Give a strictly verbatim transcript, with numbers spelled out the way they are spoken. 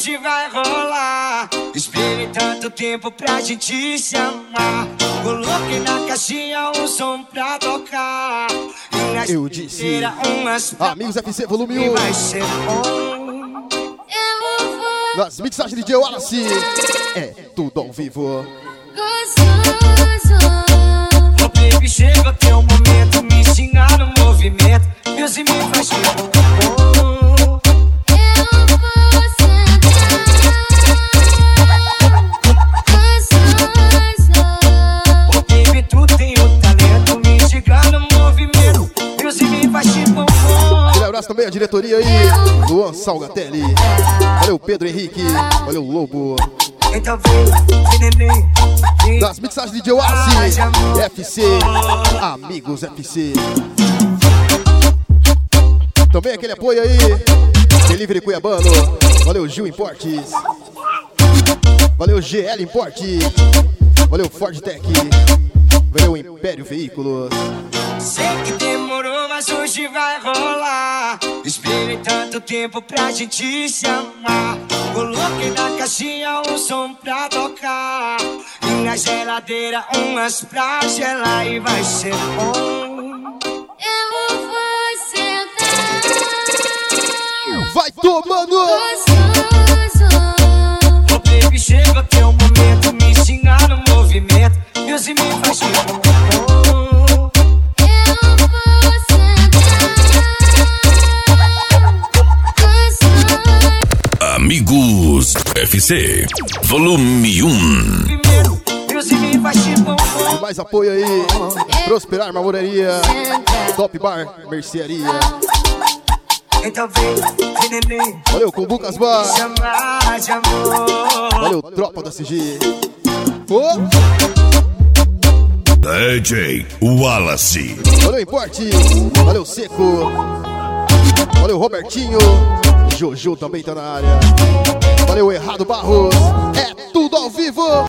hoje vai rolar. Esperei tanto tempo pra gente se amar. Coloquei na caixinha um som pra tocar. E na eu disse, umas Amigos F C volume um. Vai ser bom. Nas mixagens de D J Wallace. É tudo ao vivo. Oh baby, chega o teu momento. Me ensinar no movimento. Deus e me faz bom. Oh baby, tu tem o talento. Me ensinar no movimento. Deus e me faz bom. Um abraço também a diretoria aí. Luan Salgatelli. Valeu Pedro Henrique. Valeu Lobo. Então vem, neném. Das mixagens de D J Wallace. F C. Amigos F C. Também aquele apoio aí. Delivery Cuiabano. Valeu Gil Importes. Valeu G L Importe. Valeu Ford Tech. Valeu Império Veículos. Sei que demorou, mas hoje vai rolar. Esperei tanto tempo pra gente se amar. Coloquei na caixinha um som pra tocar. E na geladeira umas pra gelar. E vai ser bom. Eu vou sentar. Vai tomando! Oh baby, chega o teu momento. Me ensinar no movimento. Deus e me faz bom. Amigos F C volume um. E mais apoio aí. Prosperar Marmoraria. Top Bar Mercearia. Então vem, neném. Valeu Cumbucas Bar. Chamar de amor. Valeu Tropa da C G. Oh. D J Wallace. Valeu Importe. Valeu Seco. Valeu Robertinho. Jojo também tá na área. Valeu Errado Barros. É tudo ao vivo.